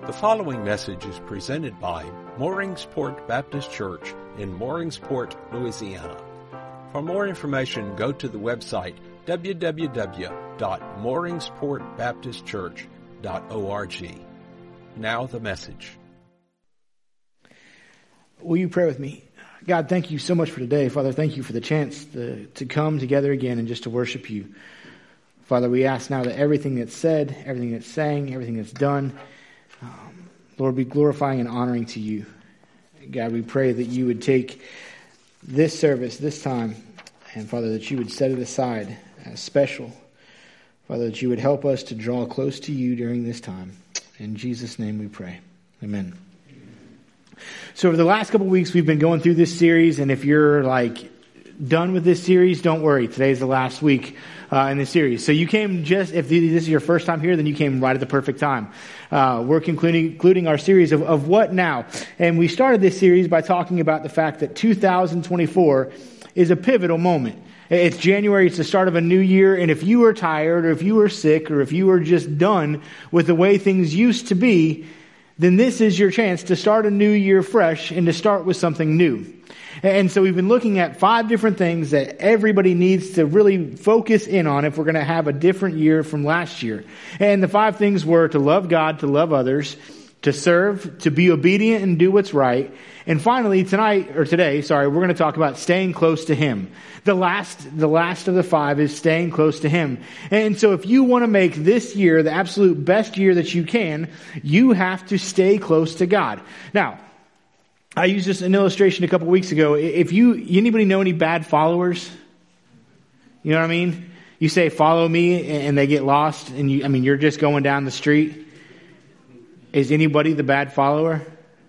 The following message is presented by Mooringsport Baptist Church in Mooringsport, Louisiana. For more information, go to the website www.mooringsportbaptistchurch.org. Now the message. Will you pray with me? God, thank you so much for today. Father, thank you for the chance to come together again and just to worship you. Father, we ask now that everything that's said, everything that's sang, everything that's done, Lord, be glorifying and honoring to you. God, we pray that you would take this service, this time, and Father, that you would set it aside as special. Father, that you would help us to draw close to you during this time. In Jesus' name we pray. Amen. So over the last couple of weeks, we've been going through this series, and if you're done with this series, don't worry. Today's the last week in the series. So you came if this is your first time here, then you came right at the perfect time. We're concluding our series of what now? And we started this series by talking about the fact that 2024 is a pivotal moment. It's January, it's the start of a new year, and if you are tired, or if you are sick, or if you are just done with the way things used to be, then this is your chance to start a new year fresh and to start with something new. And so we've been looking at 5 different things that everybody needs to really focus in on if we're going to have a different year from last year. And the 5 things were to love God, to love others, to serve, to be obedient and do what's right. And finally, today, we're going to talk about staying close to Him. The last of the 5 is staying close to Him. And so if you want to make this year the absolute best year that you can, you have to stay close to God. Now, I used just an illustration a couple weeks ago. If anybody know any bad followers? You know what I mean? You say, follow me, and they get lost, and you're just going down the street. Is anybody the bad follower?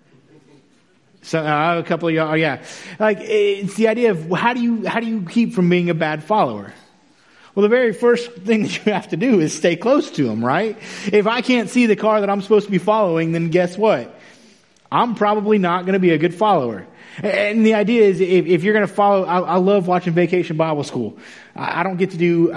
So a couple of y'all, yeah. It's the idea of how do you keep from being a bad follower? Well, the very first thing that you have to do is stay close to Him, right? If I can't see the car that I'm supposed to be following, then guess what? I'm probably not going to be a good follower. And the idea is, if you're going to follow, I love watching Vacation Bible School. I get to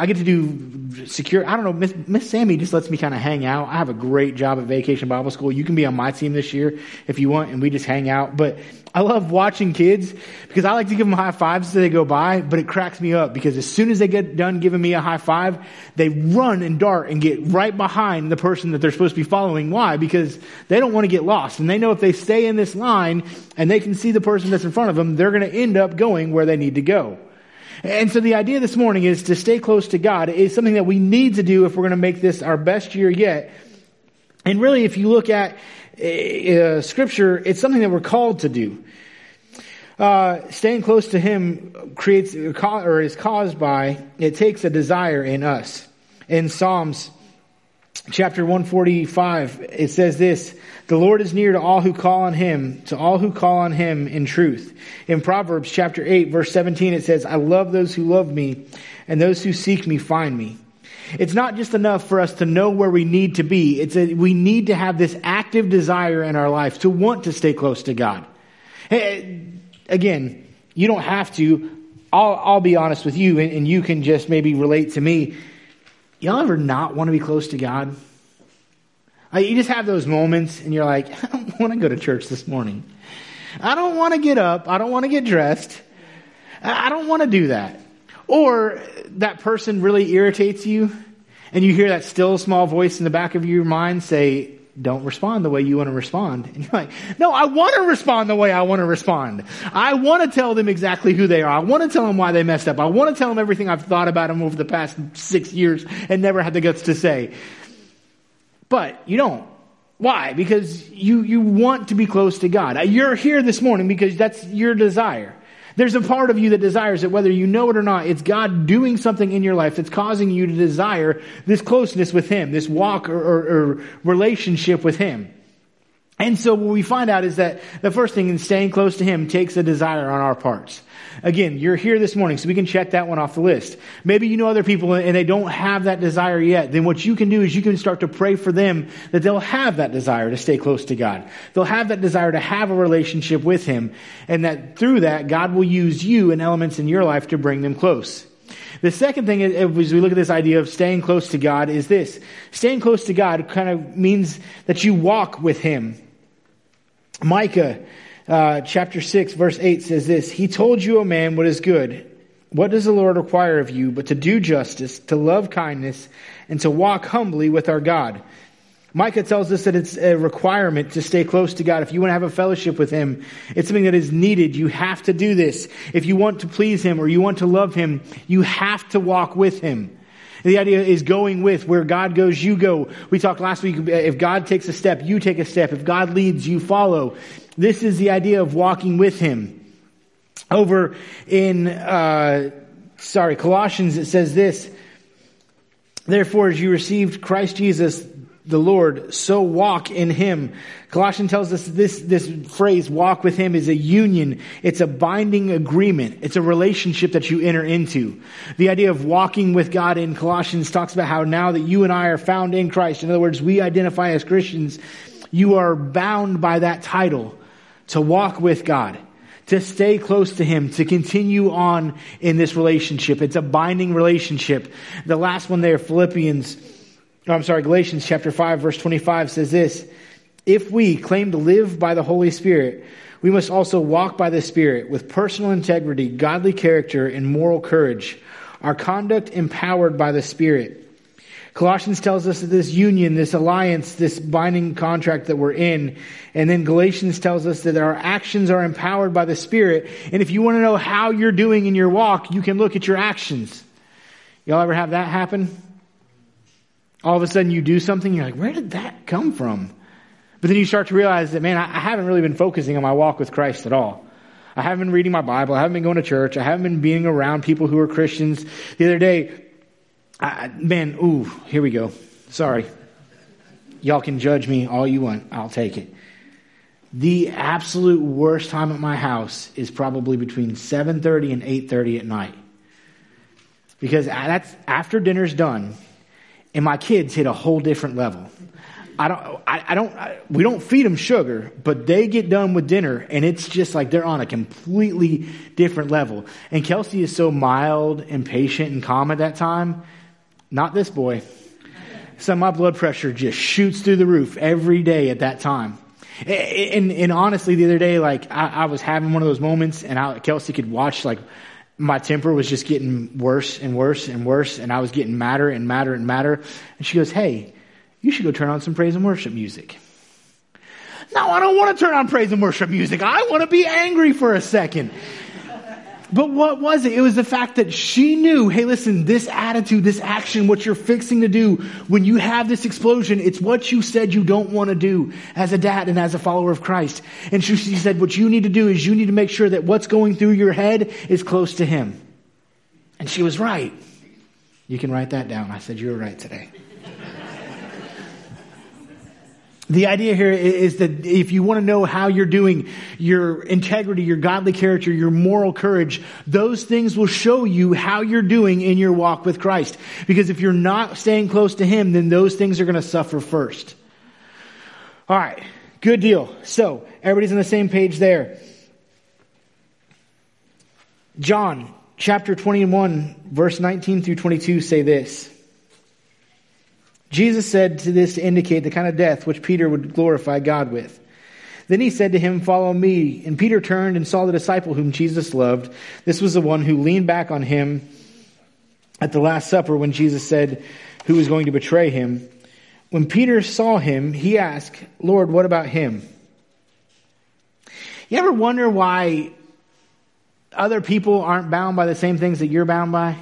do secure. I don't know. Miss Sammy just lets me kind of hang out. I have a great job at Vacation Bible School. You can be on my team this year if you want, and we just hang out. But I love watching kids because I like to give them high fives as they go by, but it cracks me up because as soon as they get done giving me a high five, they run and dart and get right behind the person that they're supposed to be following. Why? Because they don't want to get lost. And they know if they stay in this line and they can see the person that's in front of them, they're going to end up going where they need to go. And so the idea this morning is to stay close to God. It's something that we need to do if we're going to make this our best year yet. And really, if you look at Scripture, it's something that we're called to do. Staying close to Him is caused by, it takes a desire in us. In Psalms chapter 145, it says this: the Lord is near to all who call on Him, in truth. In Proverbs chapter 8, verse 17, it says, I love those who love me, and those who seek me find me. It's not just enough for us to know where we need to be. We need to have this active desire in our life to want to stay close to God. Again, you don't have to. I'll be honest with you, and you can just maybe relate to me. Y'all ever not want to be close to God? You just have those moments and you're like, I don't want to go to church this morning. I don't want to get up. I don't want to get dressed. I don't want to do that. Or that person really irritates you and you hear that still small voice in the back of your mind say, don't respond the way you want to respond. And you're like, no, I want to respond the way I want to respond. I want to tell them exactly who they are. I want to tell them why they messed up. I want to tell them everything I've thought about them over the past 6 years and never had the guts to say. But you don't. Why? Because you want to be close to God. You're here this morning because that's your desire. There's a part of you that desires it, whether you know it or not. It's God doing something in your life that's causing you to desire this closeness with Him, this walk or relationship with Him. And so what we find out is that the first thing in staying close to Him takes a desire on our parts. Again, you're here this morning, so we can check that one off the list. Maybe you know other people and they don't have that desire yet. Then what you can do is you can start to pray for them that they'll have that desire to stay close to God. They'll have that desire to have a relationship with Him. And that through that, God will use you and elements in your life to bring them close. The second thing, as we look at this idea of staying close to God, is this. Staying close to God kind of means that you walk with Him. Micah chapter 6, verse 8 says this, He told you, O man, what is good. What does the Lord require of you but to do justice, to love kindness, and to walk humbly with our God? Micah tells us that it's a requirement to stay close to God. If you want to have a fellowship with Him, it's something that is needed. You have to do this. If you want to please Him or you want to love Him, you have to walk with Him. The idea is going with. Where God goes, you go. We talked last week, if God takes a step, you take a step. If God leads, you follow. This is the idea of walking with Him. Over in, Colossians, it says this, Therefore, as you received Christ Jesus, the Lord, so walk in Him. Colossians tells us this phrase, walk with Him, is a union. It's a binding agreement. It's a relationship that you enter into. The idea of walking with God in Colossians talks about how now that you and I are found in Christ, in other words, we identify as Christians, you are bound by that title to walk with God, to stay close to Him, to continue on in this relationship. It's a binding relationship. The last one there, Galatians chapter 5, verse 25 says this, If we claim to live by the Holy Spirit, we must also walk by the Spirit with personal integrity, godly character, and moral courage, our conduct empowered by the Spirit. Colossians tells us that this union, this alliance, this binding contract that we're in, and then Galatians tells us that our actions are empowered by the Spirit. And if you want to know how you're doing in your walk, you can look at your actions. Y'all ever have that happen? All of a sudden you do something, you're like, where did that come from? But then you start to realize that, man, I haven't really been focusing on my walk with Christ at all. I haven't been reading my Bible. I haven't been going to church. I haven't been being around people who are Christians. The other day, here we go. Sorry. Y'all can judge me all you want. I'll take it. The absolute worst time at my house is probably between 7:30 and 8:30 at night. Because that's after dinner's done. And my kids hit a whole different level. We don't feed them sugar, but they get done with dinner and it's just like they're on a completely different level. And Kelsey is so mild and patient and calm at that time. Not this boy. So my blood pressure just shoots through the roof every day at that time. And honestly, the other day, like I was having one of those moments and Kelsey could watch, like, my temper was just getting worse and worse and worse, and I was getting madder and madder and madder. And she goes, hey, you should go turn on some praise and worship music. No, I don't want to turn on praise and worship music. I want to be angry for a second. But what was it? It was the fact that she knew, hey, listen, this attitude, this action, what you're fixing to do, when you have this explosion, it's what you said you don't want to do as a dad and as a follower of Christ. And she said, what you need to do is you need to make sure that what's going through your head is close to Him. And she was right. You can write that down. I said, you were right today. The idea here is that if you want to know how you're doing, your integrity, your godly character, your moral courage, those things will show you how you're doing in your walk with Christ. Because if you're not staying close to Him, then those things are going to suffer first. All right, good deal. So, everybody's on the same page there. John chapter 21, verse 19 through 22 say this. Jesus said to this to indicate the kind of death which Peter would glorify God with. Then He said to him, follow me. And Peter turned and saw the disciple whom Jesus loved. This was the one who leaned back on Him at the Last Supper when Jesus said who was going to betray Him. When Peter saw him, he asked, Lord, what about him? You ever wonder why other people aren't bound by the same things that you're bound by?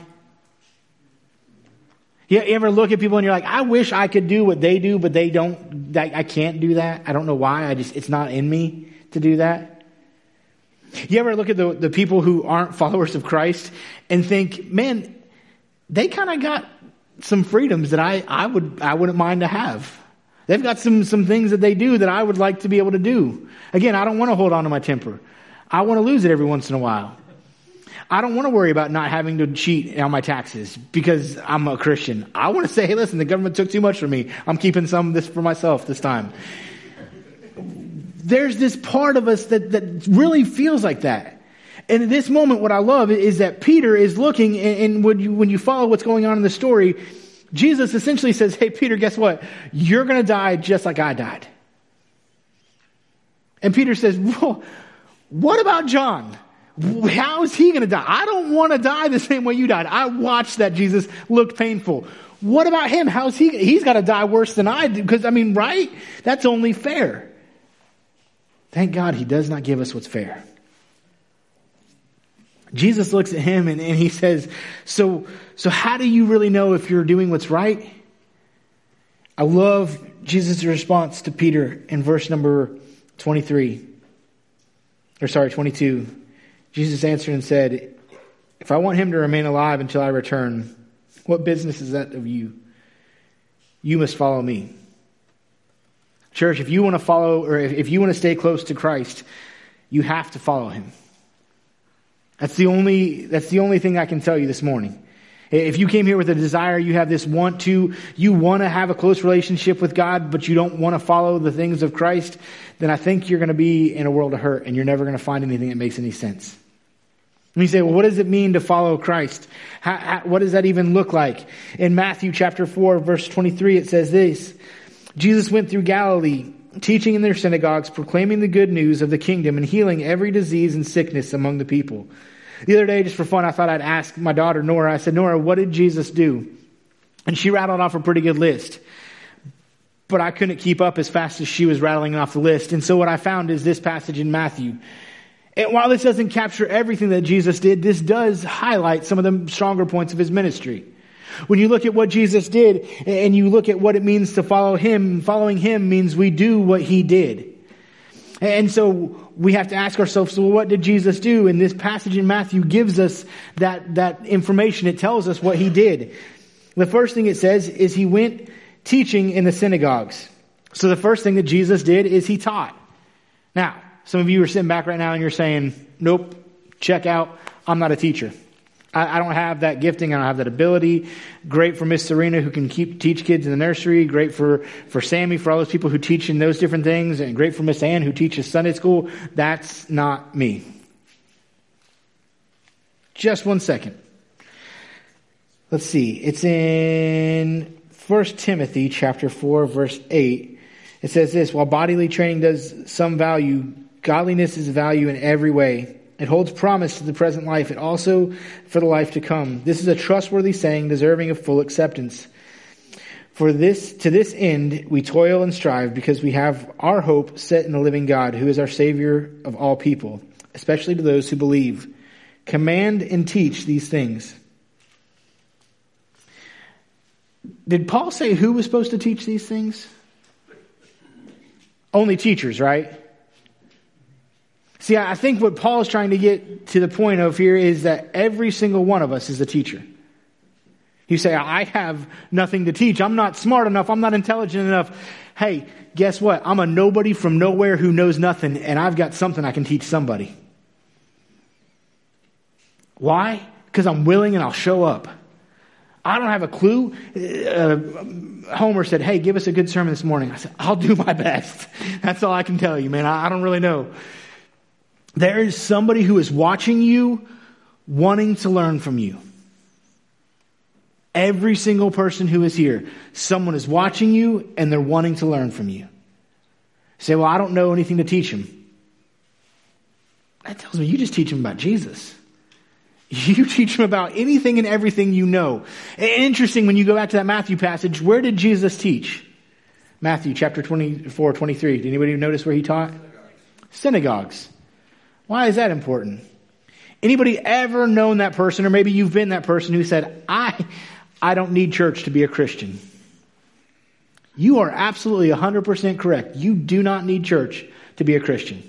You ever look at people and you're like, I wish I could do what they do, but they don't. I can't do that. I don't know why. It's not in me to do that. You ever look at the people who aren't followers of Christ and think, man, they kind of got some freedoms that I wouldn't mind to have. They've got some things that they do that I would like to be able to do. Again, I don't want to hold on to my temper. I want to lose it every once in a while. I don't want to worry about not having to cheat on my taxes because I'm a Christian. I want to say, hey, listen, the government took too much from me. I'm keeping some of this for myself this time. There's this part of us that really feels like that. And in this moment, what I love is that Peter is looking, and when you follow what's going on in the story, Jesus essentially says, hey, Peter, guess what? You're going to die just like I died. And Peter says, well, what about John? How is he going to die? I don't want to die the same way you died. I watched that, Jesus, looked painful. What about him? How's he? He's got to die worse than I did. Because, right? That's only fair. Thank God he does not give us what's fair. Jesus looks at him and he says, so how do you really know if you're doing what's right? I love Jesus' response to Peter in verse number 22. Jesus answered and said, if I want him to remain alive until I return, what business is that of you? You must follow me. Church, if you want to follow, or if you want to stay close to Christ, you have to follow him. That's the only thing I can tell you this morning. If you came here with a desire, you have this you want to have a close relationship with God, but you don't want to follow the things of Christ, then I think you're going to be in a world of hurt and you're never going to find anything that makes any sense. And you say, well, what does it mean to follow Christ? What does that even look like? In Matthew chapter 4, verse 23, it says this, Jesus went through Galilee, teaching in their synagogues, proclaiming the good news of the kingdom and healing every disease and sickness among the people. The other day, just for fun, I thought I'd ask my daughter, Nora. I said, Nora, what did Jesus do? And she rattled off a pretty good list. But I couldn't keep up as fast as she was rattling off the list. And so what I found is this passage in Matthew. And while this doesn't capture everything that Jesus did, this does highlight some of the stronger points of his ministry. When you look at what Jesus did and you look at what it means to follow him, following him means we do what he did. And so we have to ask ourselves, so what did Jesus do? And this passage in Matthew gives us that information. It tells us what he did. The first thing it says is he went teaching in the synagogues. So the first thing that Jesus did is he taught. Now, some of you are sitting back right now and you're saying, nope, check out, I'm not a teacher. I don't have that gifting. I don't have that ability. Great for Miss Serena who can teach kids in the nursery. Great for Sammy, for all those people who teach in those different things. And great for Miss Ann who teaches Sunday school. That's not me. Just one second. Let's see. It's in 1 Timothy chapter 4, verse 8. It says this, while bodily training does some value, godliness is value in every way. It holds promise to the present life, and also for the life to come. This is a trustworthy saying, deserving of full acceptance. To this end, we toil and strive, because we have our hope set in the living God, who is our Savior of all people, especially to those who believe. Command and teach these things. Did Paul say who was supposed to teach these things? Only teachers, right? See, I think what Paul is trying to get to the point of here is that every single one of us is a teacher. You say, I have nothing to teach. I'm not smart enough. I'm not intelligent enough. Hey, guess what? I'm a nobody from nowhere who knows nothing, and I've got something I can teach somebody. Why? Because I'm willing and I'll show up. I don't have a clue. Homer said, hey, give us a good sermon this morning. I said, I'll do my best. That's all I can tell you, man. I don't really know. There is somebody who is watching you, wanting to learn from you. Every single person who is here, someone is watching you and they're wanting to learn from you. You say, well, I don't know anything to teach them. That tells me you just teach them about Jesus. You teach them about anything and everything you know. And interesting, when you go back to that Matthew passage, where did Jesus teach? Matthew chapter 24, 23. Did anybody notice where he taught? Synagogues. Why is that important? Anybody ever known that person, or maybe you've been that person who said, I don't need church to be a Christian? You are absolutely 100% correct. You do not need church to be a Christian.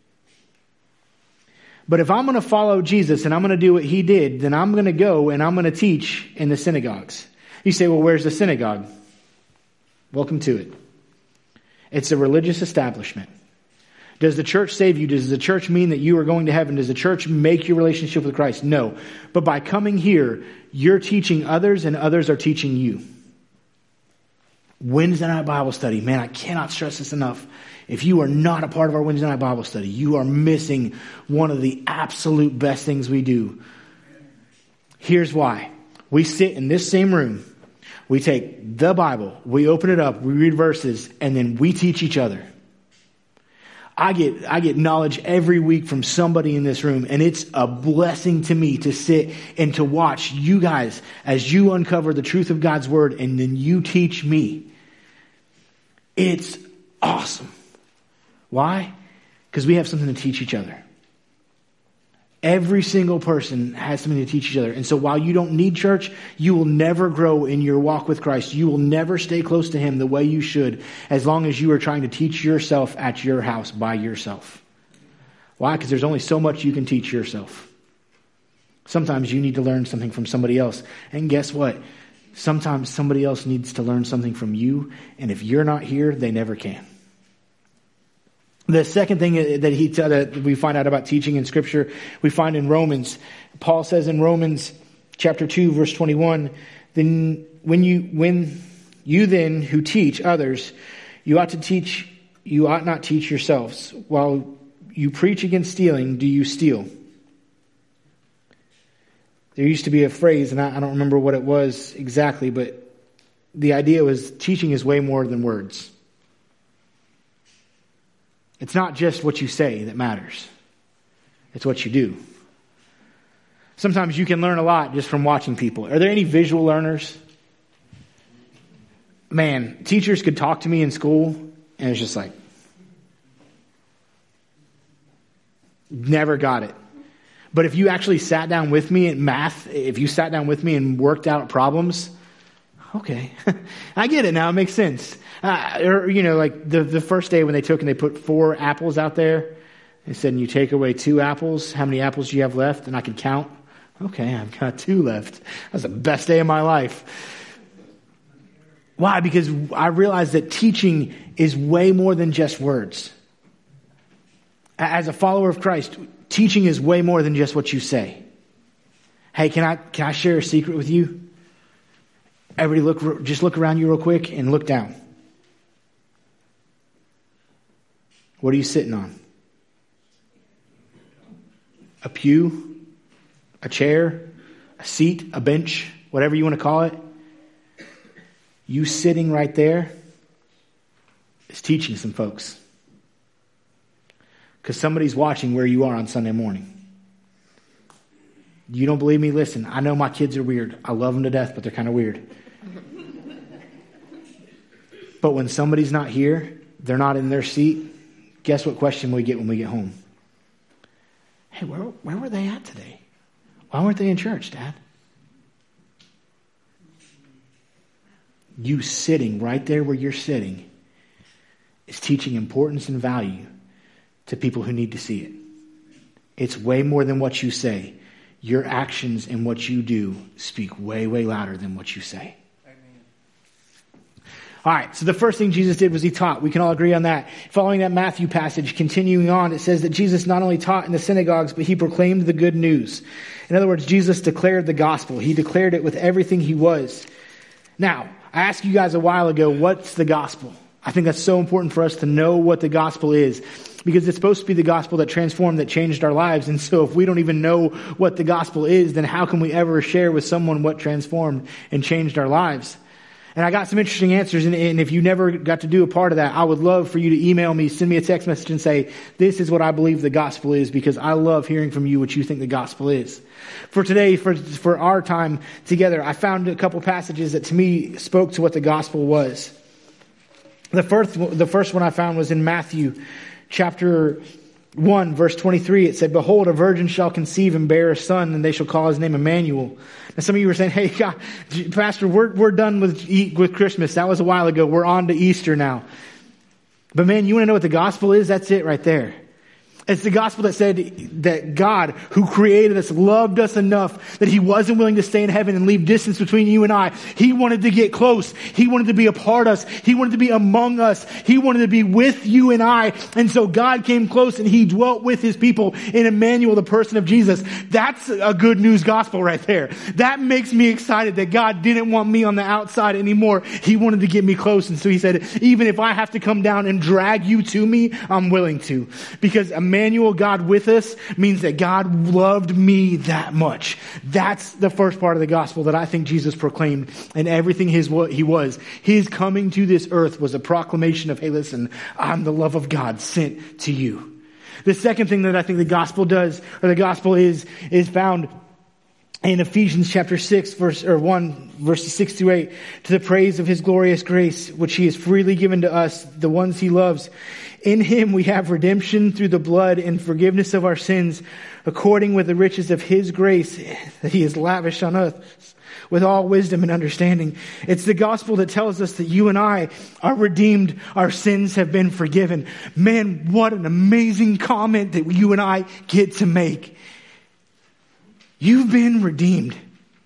But if I'm going to follow Jesus and I'm going to do what he did, then I'm going to go and I'm going to teach in the synagogues. You say, well, where's the synagogue? Welcome to it. It's a religious establishment. Does the church save you? Does the church mean that you are going to heaven? Does the church make your relationship with Christ? No. But by coming here, you're teaching others and others are teaching you. Wednesday night Bible study. Man, I cannot stress this enough. If you are not a part of our Wednesday night Bible study, you are missing one of the absolute best things we do. Here's why. We sit in this same room. We take the Bible, we open it up, we read verses, and then we teach each other. I get knowledge every week from somebody in this room, and it's a blessing to me to sit and to watch you guys as you uncover the truth of God's word and then you teach me. It's awesome. Why? Because we have something to teach each other. Every single person has something to teach each other. And so while you don't need church, you will never grow in your walk with Christ. You will never stay close to Him the way you should as long as you are trying to teach yourself at your house by yourself. Why? Because there's only so much you can teach yourself. Sometimes you need to learn something from somebody else. And guess what? Sometimes somebody else needs to learn something from you. And if you're not here, they never can. The second thing that we find out about teaching in Scripture, we find in Romans. Paul says in Romans chapter 2, verse 21, then when you then who teach others, you ought not teach yourselves. While you preach against stealing, do you steal? There used to be a phrase, and I don't remember what it was exactly, but the idea was teaching is way more than words. It's not just what you say that matters. It's what you do. Sometimes you can learn a lot just from watching people. Are there any visual learners? Man, teachers could talk to me in school, and it's just like, never got it. But if you actually sat down with me in math, if you sat down with me and worked out problems, okay, I get it now. It makes sense. Like the first day when they took and they put 4 apples out there, they said, and you take away 2 apples, how many apples do you have left? And I could count. Okay, I've got 2 left. That was the best day of my life. Why? Because I realized that teaching is way more than just words. As a follower of Christ, teaching is way more than just what you say. Hey, can I share a secret with you? Everybody just look around you real quick and look down. What are you sitting on? A pew, a chair, a seat, a bench, whatever you want to call it. You sitting right there is teaching some folks. Because somebody's watching where you are on Sunday morning. You don't believe me? Listen, I know my kids are weird. I love them to death, but they're kind of weird. But when somebody's not here, they're not in their seat, guess what question we get when we get home? Hey, where were they at today? Why weren't they in church, Dad? You sitting right there where you're sitting is teaching importance and value to people who need to see it. It's way more than what you say. Your actions and what you do speak way, way louder than what you say. All right, so the first thing Jesus did was He taught. We can all agree on that. Following that Matthew passage, continuing on, it says that Jesus not only taught in the synagogues, but He proclaimed the good news. In other words, Jesus declared the gospel. He declared it with everything He was. Now, I asked you guys a while ago, what's the gospel? I think that's so important for us to know what the gospel is, because it's supposed to be the gospel that transformed, that changed our lives. And so if we don't even know what the gospel is, then how can we ever share with someone what transformed and changed our lives? And I got some interesting answers, and if you never got to do a part of that, I would love for you to email me, send me a text message and say, this is what I believe the gospel is, because I love hearing from you what you think the gospel is. For today, for our time together, I found a couple passages that to me spoke to what the gospel was. The first one I found was in Matthew chapter 1, verse 23. It said, behold, a virgin shall conceive and bear a son, and they shall call his name Emmanuel. And some of you were saying, hey, God, Pastor, we're done with Christmas. That was a while ago. We're on to Easter now. But man, you want to know what the gospel is? That's it right there. It's the gospel that said that God, who created us, loved us enough that he wasn't willing to stay in heaven and leave distance between you and I. He wanted to get close. He wanted to be a part of us. He wanted to be among us. He wanted to be with you and I. And so God came close and he dwelt with his people in Emmanuel, the person of Jesus. That's a good news gospel right there. That makes me excited that God didn't want me on the outside anymore. He wanted to get me close. And so he said, even if I have to come down and drag you to me, I'm willing to. Because Emmanuel, God with us, means that God loved me that much. That's the first part of the gospel that I think Jesus proclaimed, and everything he was. His coming to this earth was a proclamation of, hey, listen, I'm the love of God sent to you. The second thing that I think the gospel does, or the gospel is found in Ephesians chapter 6, verses 6 to 8, to the praise of his glorious grace, which he has freely given to us, the ones he loves. In him we have redemption through the blood and forgiveness of our sins, according with the riches of his grace that he has lavished on us with all wisdom and understanding. It's the gospel that tells us that you and I are redeemed. Our sins have been forgiven. Man, what an amazing comment that you and I get to make. You've been redeemed.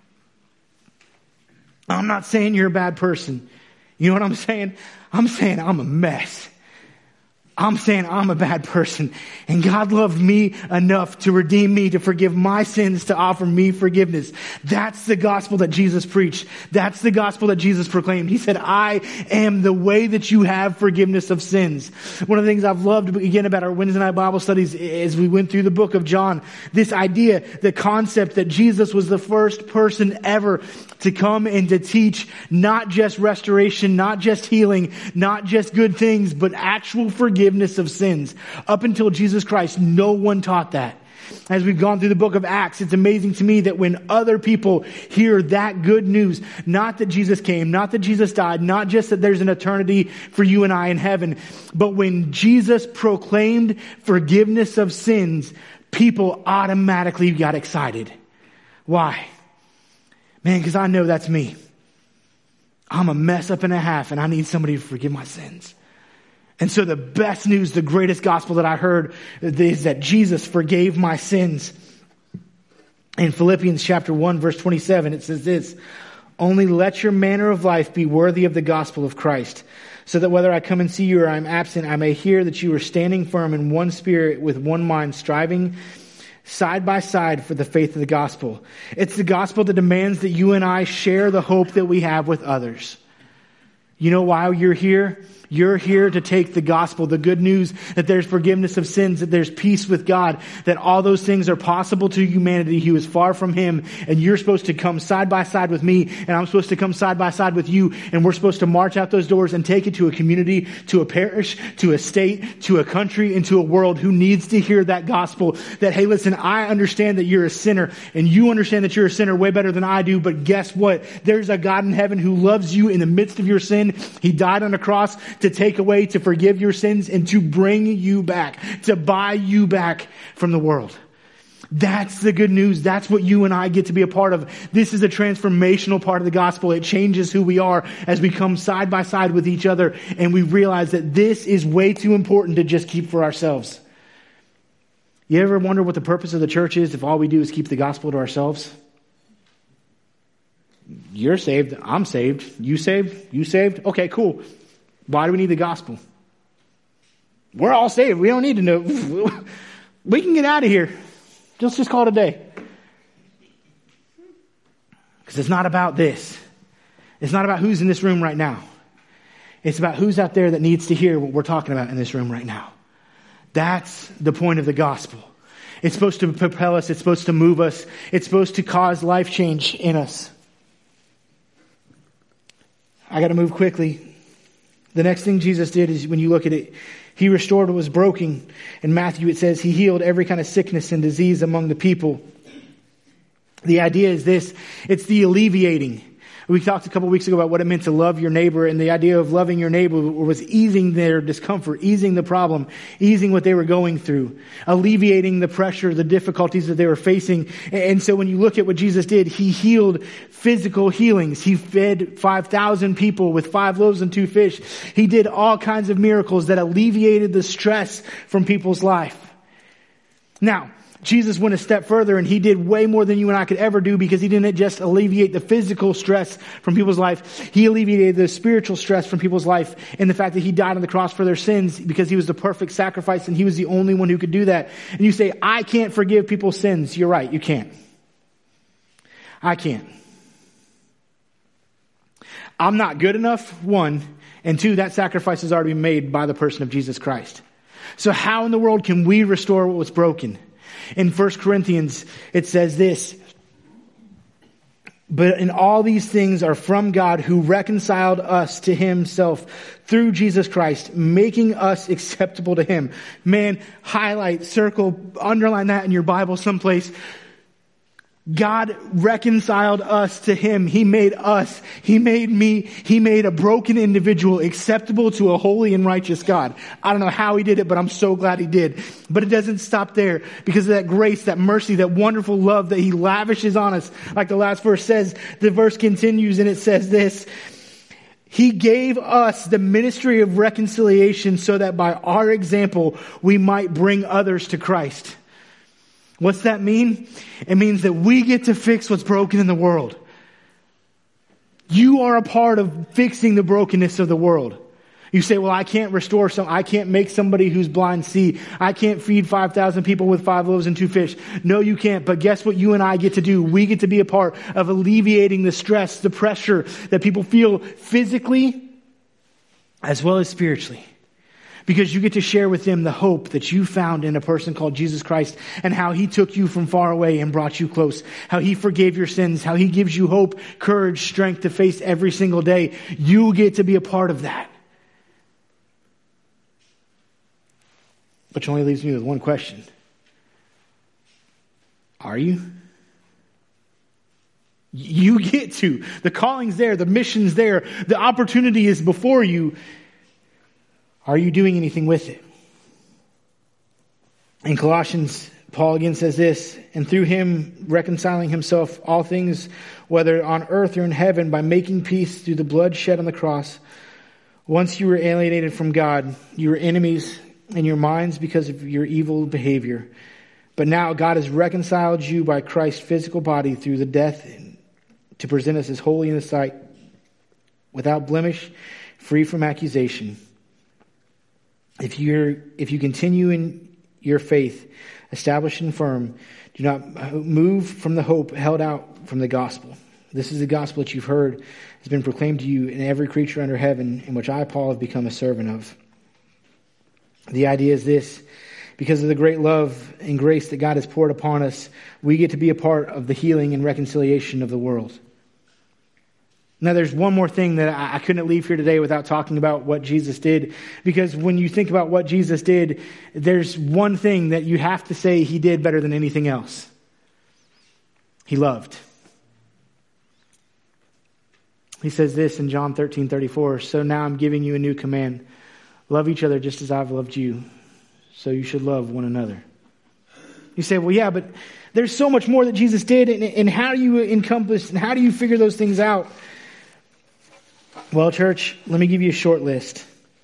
I'm not saying you're a bad person. You know what I'm saying? I'm saying I'm a mess. I'm saying I'm a bad person. And God loved me enough to redeem me, to forgive my sins, to offer me forgiveness. That's the gospel that Jesus preached. That's the gospel that Jesus proclaimed. He said, I am the way that you have forgiveness of sins. One of the things I've loved, again, about our Wednesday night Bible studies as we went through the book of John, this idea, the concept that Jesus was the first person ever to come and to teach not just restoration, not just healing, not just good things, but actual forgiveness of sins. Up until Jesus Christ, no one taught that. As we've gone through the book of Acts, it's amazing to me that when other people hear that good news, not that Jesus came, not that Jesus died, not just that there's an eternity for you and I in heaven, but when Jesus proclaimed forgiveness of sins, people automatically got excited. Why? Man, because I know that's me. I'm a mess up and a half, and I need somebody to forgive my sins. And so the best news, the greatest gospel that I heard is that Jesus forgave my sins. In Philippians chapter 1, verse 27, it says this, only let your manner of life be worthy of the gospel of Christ, so that whether I come and see you or I'm absent, I may hear that you are standing firm in one spirit with one mind, striving side by side for the faith of the gospel. It's the gospel that demands that you and I share the hope that we have with others. You know why you're here? You're here to take the gospel, the good news that there's forgiveness of sins, that there's peace with God, that all those things are possible to humanity who is far from him. And you're supposed to come side by side with me, and I'm supposed to come side by side with you. And we're supposed to march out those doors and take it to a community, to a parish, to a state, to a country, and to a world who needs to hear that gospel. That, hey, listen, I understand that you're a sinner, and you understand that you're a sinner way better than I do. But guess what? There's a God in heaven who loves you in the midst of your sin. He died on a cross to take away, to forgive your sins, and to bring you back, to buy you back from the world. That's the good news. That's what you and I get to be a part of. This is a transformational part of the gospel. It changes who we are as we come side by side with each other, and we realize that this is way too important to just keep for ourselves. You ever wonder what the purpose of the church is if all we do is keep the gospel to ourselves? You're saved. I'm saved. You saved? You saved? Okay, cool. Why do we need the gospel? We're all saved. We don't need to know. We can get out of here. Let's just call it a day. Because it's not about this. It's not about who's in this room right now. It's about who's out there that needs to hear what we're talking about in this room right now. That's the point of the gospel. It's supposed to propel us. It's supposed to move us. It's supposed to cause life change in us. I got to move quickly. The next thing Jesus did is, when you look at it, he restored what was broken. In Matthew, it says he healed every kind of sickness and disease among the people. The idea is this: it's the alleviating. We talked a couple weeks ago about what it meant to love your neighbor, and the idea of loving your neighbor was easing their discomfort, easing the problem, easing what they were going through, alleviating the pressure, the difficulties that they were facing. And so when you look at what Jesus did, he healed physical healings. He fed 5,000 people with 5 loaves and 2 fish. He did all kinds of miracles that alleviated the stress from people's life. Now, Jesus went a step further and he did way more than you and I could ever do, because he didn't just alleviate the physical stress from people's life. He alleviated the spiritual stress from people's life in the fact that he died on the cross for their sins, because he was the perfect sacrifice and he was the only one who could do that. And you say, I can't forgive people's sins. You're right. You can't. I can't. I'm not good enough, one. And two, that sacrifice has already been made by the person of Jesus Christ. So how in the world can we restore what was broken? In 1 Corinthians, it says this: but in all these things are from God, who reconciled us to himself through Jesus Christ, making us acceptable to him. Man, highlight, circle, underline that in your Bible someplace. God reconciled us to him. He made us. He made me. He made a broken individual acceptable to a holy and righteous God. I don't know how he did it, but I'm so glad he did. But it doesn't stop there, because of that grace, that mercy, that wonderful love that he lavishes on us. Like the last verse says, the verse continues and it says this: he gave us the ministry of reconciliation so that by our example we might bring others to Christ. What's that mean? It means that we get to fix what's broken in the world. You are a part of fixing the brokenness of the world. You say, well, I can't restore I can't make somebody who's blind see. I can't feed 5,000 people with 5 loaves and 2 fish. No, you can't. But guess what you and I get to do? We get to be a part of alleviating the stress, the pressure that people feel physically as well as spiritually. Because you get to share with them the hope that you found in a person called Jesus Christ, and how he took you from far away and brought you close. How he forgave your sins. How he gives you hope, courage, strength to face every single day. You get to be a part of that. Which only leaves me with one question. Are you? You get to. The calling's there. The mission's there. The opportunity is before you. Are you doing anything with it? In Colossians, Paul again says this: and through him reconciling himself all things, whether on earth or in heaven, by making peace through the blood shed on the cross. Once you were alienated from God, you were enemies in your minds because of your evil behavior. But now God has reconciled you by Christ's physical body through the death to present us as holy in His sight, without blemish, free from accusation. If you continue in your faith, established and firm, do not move from the hope held out from the gospel. This is the gospel that you've heard has been proclaimed to you in every creature under heaven, in which I, Paul, have become a servant of. The idea is this: because of the great love and grace that God has poured upon us, we get to be a part of the healing and reconciliation of the world. Now, there's one more thing that I couldn't leave here today without talking about what Jesus did. Because when you think about what Jesus did, there's one thing that you have to say He did better than anything else. He loved. He says this in John 13:34, so now I'm giving you a new command. Love each other just as I've loved you. So you should love one another. You say, well, yeah, but there's so much more that Jesus did. And how do you encompass and how do you figure those things out? Well, church, let me give you a short list.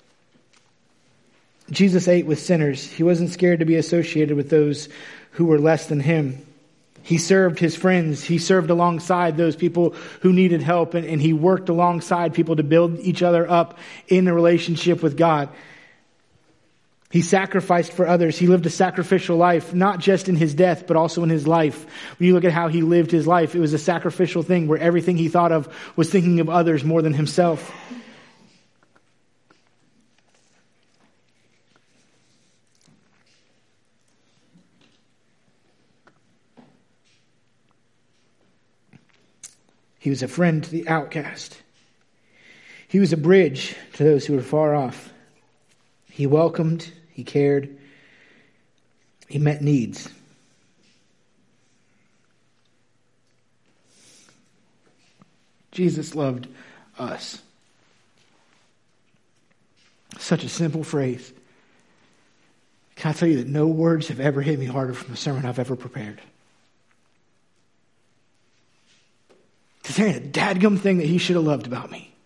Jesus ate with sinners. He wasn't scared to be associated with those who were less than him. He served his friends. He served alongside those people who needed help. And he worked alongside people to build each other up in a relationship with God. He sacrificed for others. He lived a sacrificial life, not just in his death, but also in his life. When you look at how he lived his life, it was a sacrificial thing where everything he thought of was thinking of others more than himself. He was a friend to the outcast. He was a bridge to those who were far off. He welcomed. He cared. He met needs. Jesus loved us. Such a simple phrase. Can I tell you that no words have ever hit me harder from a sermon I've ever prepared? Because there ain't a dadgum thing that he should have loved about me.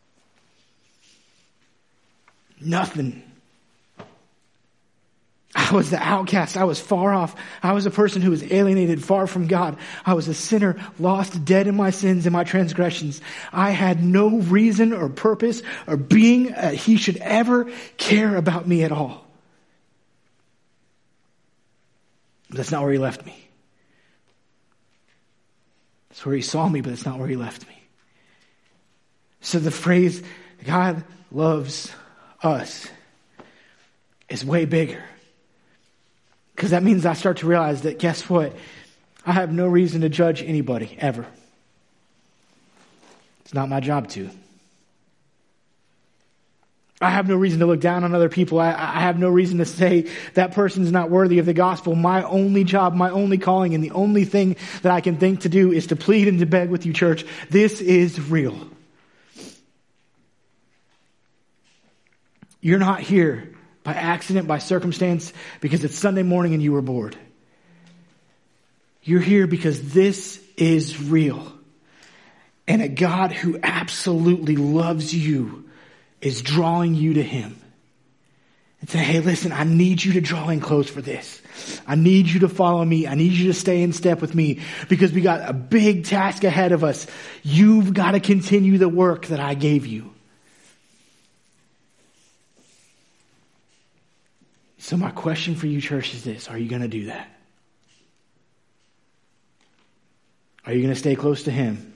Nothing. I was the outcast. I was far off. I was a person who was alienated, far from God. I was a sinner, lost, dead in my sins and my transgressions. I had no reason or purpose or being he should ever care about me at all. But that's not where he left me. That's where he saw me, but that's not where he left me. So the phrase, God loves us, is way bigger. Because that means I start to realize that, guess what? I have no reason to judge anybody, ever. It's not my job to. I have no reason to look down on other people. I have no reason to say that person's not worthy of the gospel. My only job, my only calling, and the only thing that I can think to do is to plead and to beg with you, church. This is real. You're not here by accident, by circumstance, because it's Sunday morning and you were bored. You're here because this is real. And a God who absolutely loves you is drawing you to him. And saying, hey, listen, I need you to draw in close for this. I need you to follow me. I need you to stay in step with me because we got a big task ahead of us. You've got to continue the work that I gave you. So my question for you, church, is this. Are you going to do that? Are you going to stay close to him?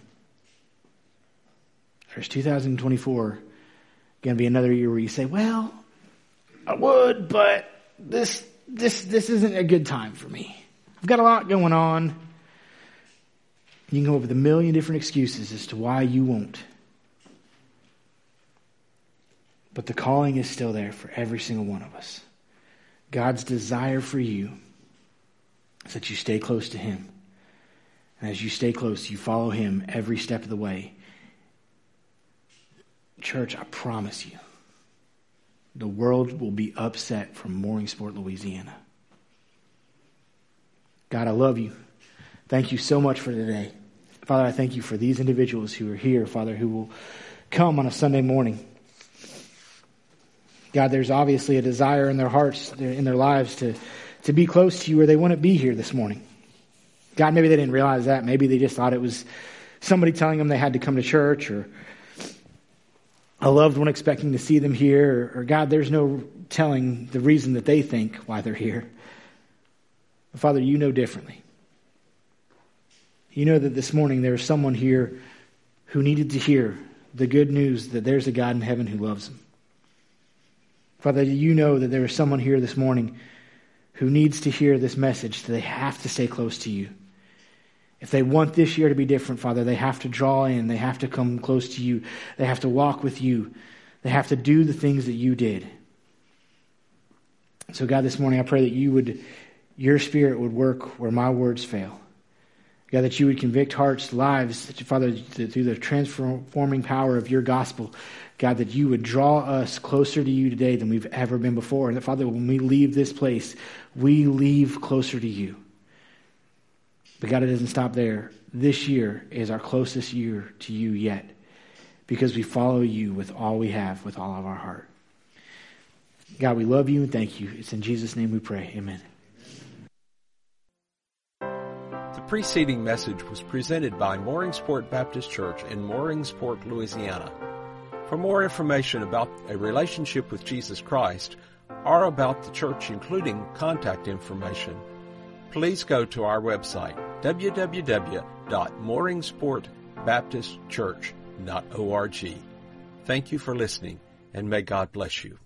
Or is 2024 going to be another year where you say, well, I would, but this isn't a good time for me. I've got a lot going on. You can come up with a million different excuses as to why you won't. But the calling is still there for every single one of us. God's desire for you is that you stay close to him. And as you stay close, you follow him every step of the way. Church, I promise you, the world will be upset from Mooringsport, Louisiana. God, I love you. Thank you so much for today. Father, I thank you for these individuals who are here, Father, who will come on a Sunday morning. God, there's obviously a desire in their hearts, in their lives to be close to you, or they wouldn't be here this morning. God, maybe they didn't realize that. Maybe they just thought it was somebody telling them they had to come to church, or a loved one expecting to see them here, or God, there's no telling the reason that they think why they're here. But Father, you know differently. You know that this morning there is someone here who needed to hear the good news that there's a God in heaven who loves them. Father, you know that there is someone here this morning who needs to hear this message, that they have to stay close to you. If they want this year to be different, Father, they have to draw in. They have to come close to you. They have to walk with you. They have to do the things that you did. So God, this morning I pray that your Spirit would work where my words fail. God, that you would convict hearts, lives, that Father, through the transforming power of your gospel, God, that you would draw us closer to you today than we've ever been before. And that, Father, when we leave this place, we leave closer to you. But God, it doesn't stop there. This year is our closest year to you yet, because we follow you with all we have, with all of our heart. God, we love you and thank you. It's in Jesus' name we pray. Amen. The preceding message was presented by Mooringsport Baptist Church in Mooringsport, Louisiana. For more information about a relationship with Jesus Christ or about the church, including contact information, please go to our website, www.mooringsportbaptistchurch.org. Thank you for listening, and may God bless you.